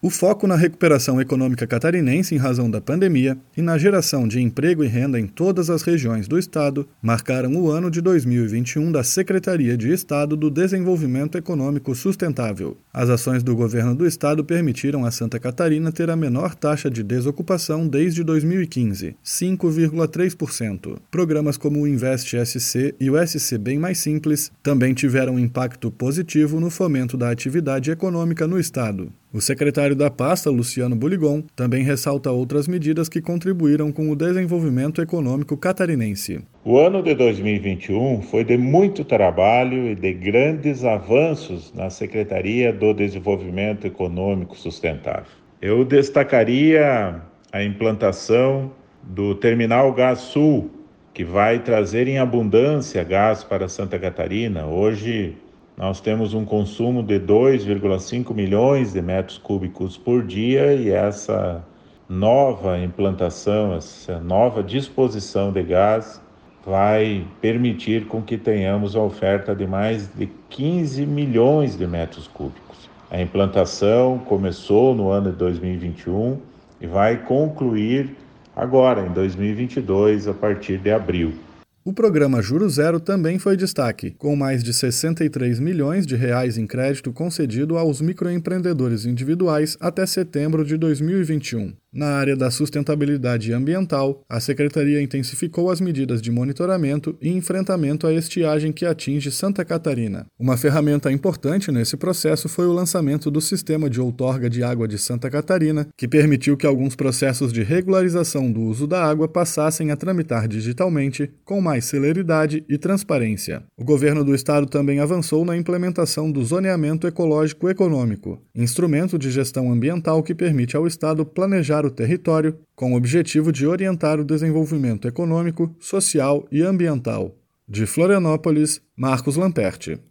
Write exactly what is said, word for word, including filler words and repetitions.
O foco na recuperação econômica catarinense em razão da pandemia e na geração de emprego e renda em todas as regiões do estado marcaram o ano de dois mil e vinte e um da Secretaria de Estado do Desenvolvimento Econômico Sustentável. As ações do governo do estado permitiram a Santa Catarina ter a menor taxa de desocupação desde dois mil e quinze, cinco vírgula três por cento. Programas como o Invest S C e o S C Bem Mais Simples também tiveram um impacto positivo no fomento da atividade econômica no estado. O secretário da pasta, Luciano Buligon, também ressalta outras medidas que contribuíram com o desenvolvimento econômico catarinense. O ano de dois mil e vinte e um foi de muito trabalho e de grandes avanços na Secretaria do Desenvolvimento Econômico Sustentável. Eu destacaria a implantação do Terminal Gás Sul, que vai trazer em abundância gás para Santa Catarina. Hoje, nós temos um consumo de dois vírgula cinco milhões de metros cúbicos por dia e essa nova implantação, essa nova disposição de gás vai permitir com que tenhamos a oferta de mais de quinze milhões de metros cúbicos. A implantação começou no ano de dois mil e vinte e um e vai concluir agora, em dois mil e vinte e dois, a partir de abril. O programa Juro Zero também foi destaque, com mais de sessenta e três milhões de reais em crédito concedido aos microempreendedores individuais até setembro de dois mil e vinte e um. Na área da sustentabilidade ambiental, a Secretaria intensificou as medidas de monitoramento e enfrentamento à estiagem que atinge Santa Catarina. Uma ferramenta importante nesse processo foi o lançamento do Sistema de Outorga de Água de Santa Catarina, que permitiu que alguns processos de regularização do uso da água passassem a tramitar digitalmente, com mais celeridade e transparência. O governo do estado também avançou na implementação do Zoneamento Ecológico Econômico, instrumento de gestão ambiental que permite ao estado planejar o território com o objetivo de orientar o desenvolvimento econômico, social e ambiental. De Florianópolis, Marcos Lamperti.